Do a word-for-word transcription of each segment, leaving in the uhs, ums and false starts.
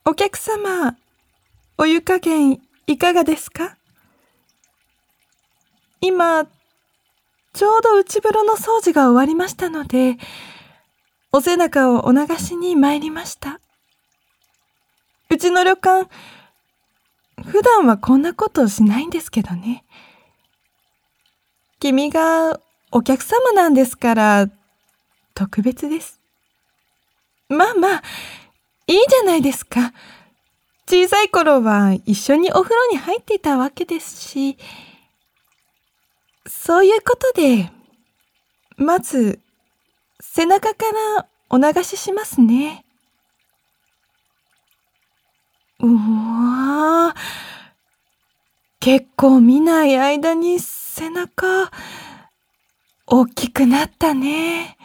お客様、お湯加減いかがですか？今、ちょうど内風呂の掃除が終わりましたので、お背中をお流しに参りました。うちの旅館、普段はこんなことしないんですけどね。君がお客様なんですから、特別です。まあまあ、いいじゃないですか。小さい頃は一緒にお風呂に入っていたわけですし、そういうことで、まず、背中からお流ししますね。うわー、結構見ない間に背中、大きくなったね。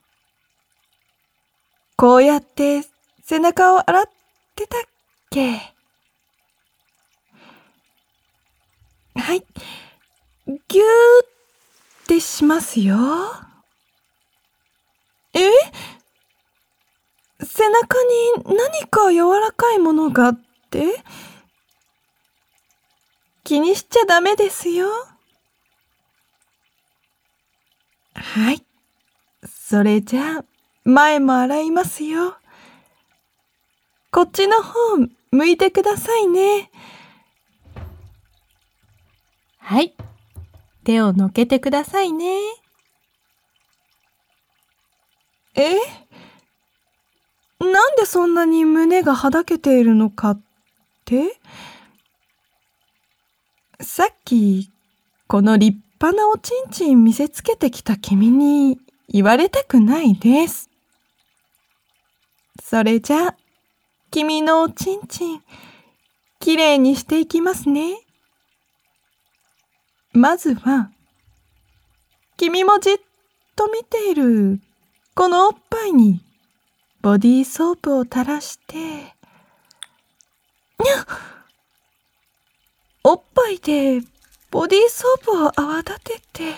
こうやって背中を洗ってたっけ？はい。ぎゅーってしますよ。え？背中に何か柔らかいものがあって？気にしちゃダメですよ。はい。それじゃあ、前も洗いますよ。こっちの方向いてくださいね。はい。手をのけてくださいね。え？なんでそんなに胸がはだけているのかって？さっき、この立派なおちんちん見せつけてきた君に言われたくないです。それじゃあ、君のおちんちん、きれいにしていきますね。まずは、君もじっと見ている、このおっぱいに、ボディーソープを垂らして、にゃっ！おっぱいで、ボディーソープを泡立てて、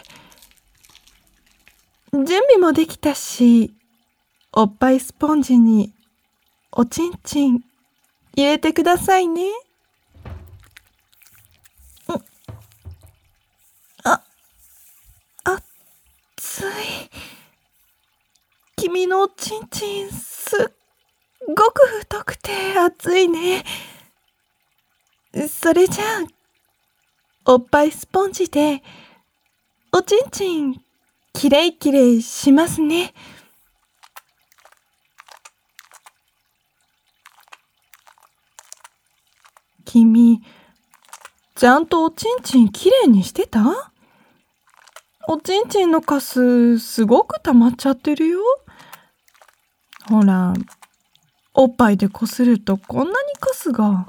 準備もできたし、おっぱいスポンジに、おちんちん、入れてくださいね。あ、熱い。君のおちんちん、すっごく太くて熱いね。それじゃあ、おっぱいスポンジで、おちんちん、きれいきれいしますね。君、ちゃんとおちんちんきれいにしてた？おちんちんのカス、すごく溜まっちゃってるよ。ほら、おっぱいでこするとこんなにカスが。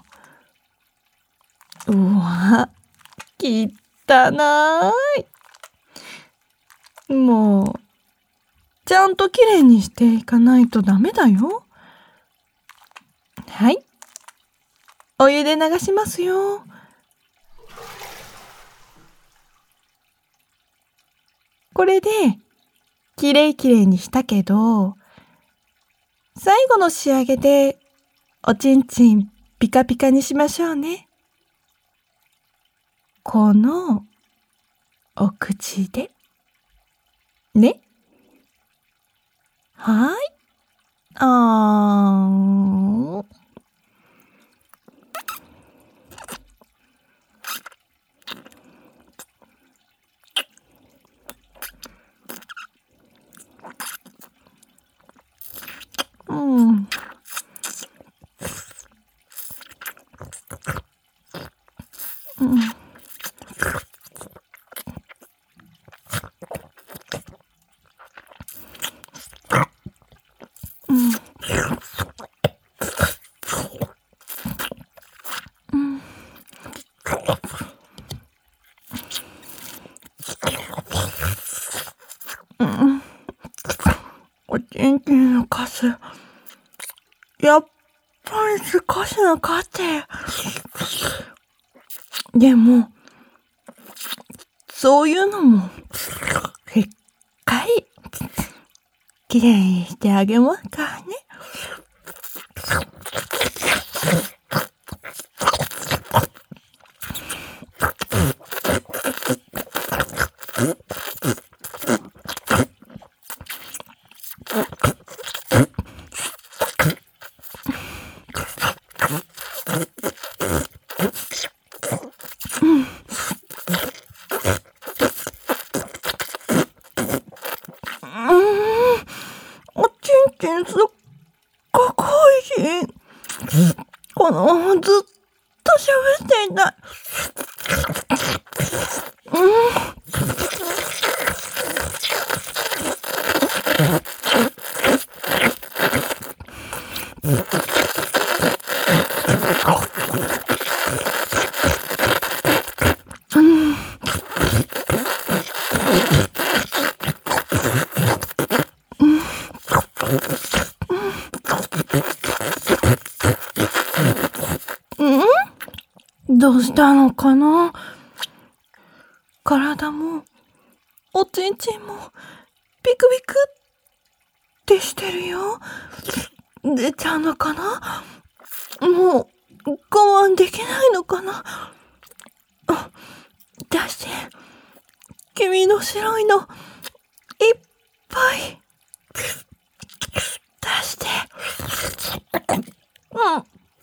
うわ、きったなーい。もう、ちゃんときれいにしていかないとダメだよ。はい。お湯で流しますよ。これで、きれいきれいにしたけど、最後の仕上げで、おちんちんピカピカにしましょうね。この、お口で。ね。はい。あーん。うん。うん。うん。うん。うん。おちんちんのカス、やっぱり少し残ってる。でも、そういうのも、しっかり、きれいにしてあげますからね。 すっごくおいしい。このままずっと喋っていたい。どうしたのかな。体もおちんちんもビクビクってしてるよ。出ちゃうのかな。もう我慢できないのかな。出して、君の白いのいっぱい出して。うん。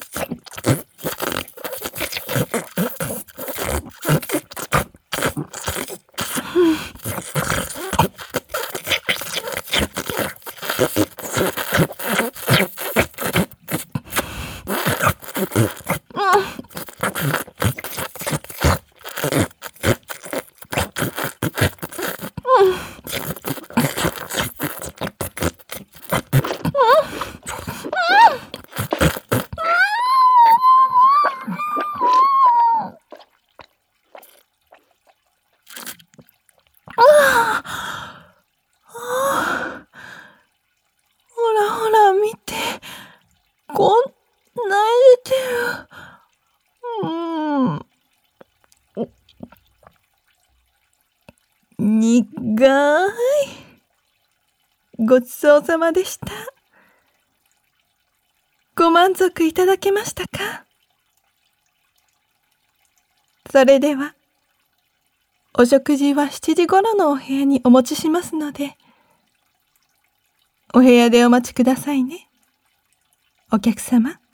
ほらほら見て、こんな出てる。うん。苦い。ごちそうさまでした。ご満足いただけましたか？それでは、お食事はしちじごろのお部屋にお持ちしますので、お部屋でお待ちくださいね。お客様。